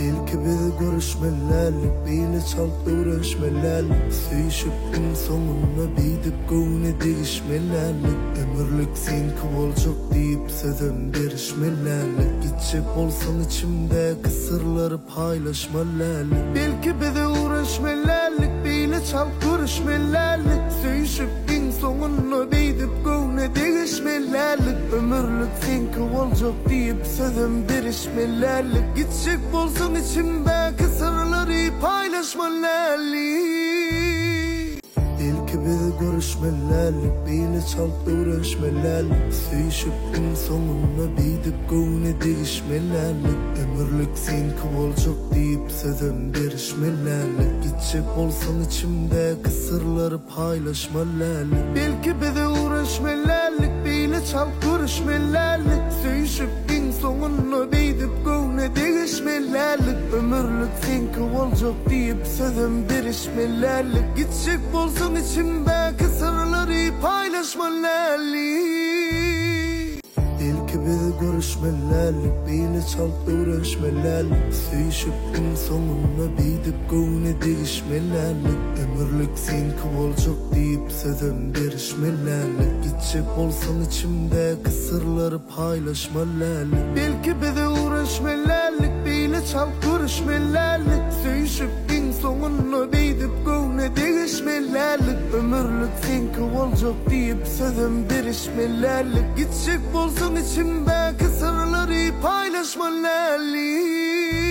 Belki biz görüşmelerlik, beyle çalıp öğrenişmelerlik, söyüşüp gün sonuna beydip gövne değişmelerlik, ömürlük senki bolcak deyip sözüm berişmelerlik, gidecek bolsan içimde kısırları paylaşmalarlik. Belki biz öğrenişmelerlik, beyle çalıp görüşmelerlik, söyüşüp gün sonuna beydip gövne değişmelerlik, ömürlük senki bolcak deyip sözüm berişmelerlik, gidecek bolsan içimde kısırları paylaşmalarlik. Belki biz görüşmelerlik, beyle çalıp öğrenişmelerlik, söyüşüp gün sonuna beydip gövne değişmelerlik, ömürlük senki bolcak deyip sözüm berişmelerlik, gidecek bolsan içimde kısırları paylaşmalarlik. Belki biz öğrenişmelerlik, beyle çalıp görüşmelerlik, söyüşüp gün sonuna beydip gövne değişmelerlik, ömürlük senki bolcak deyip sözüm berişmelerlik, gidecek bolsan içimde kısırları paylaşmalarlik. Belki biz görüşmelerlik, beyle çalıp görüşmelerlik, söyüşüp gün sonuna beydip gövne değişmelerlik, ömürlük senki bolcak deyip sözüm berişmelerlik, gidecek bolsan içimde kısırları paylaşmalarlik. Belki biz öğrenişmelerlik, beyle çalıp görüşmelerlik, söyüşüp gün sonuna beydip gövne değişmelerlik, ömürlük senki bolcak deyip sözüm berişmelerlik, gidecek bolsan içimde kısırları paylaşmalarlik. Belki biz görüşmelerlik, beyle çalıp öğrenişmelerlik, söyüşüp gün sonuna beydip gövne değişmelerlik, ömürlük senki bolcak deyip sözüm berişmelerlik, gidecek bolsan içimde kısırları paylaşmalarlik. Belki biz öğrenişmelerlik, beyle çalıp görüşmelerlik, söyüşüp gün sonuna beydip gövne değişmelerlik, ömürlük senki bolcak deyip sözüm berişmelerlik, gidecek bolsan içimde kısırları paylaşmalarlik.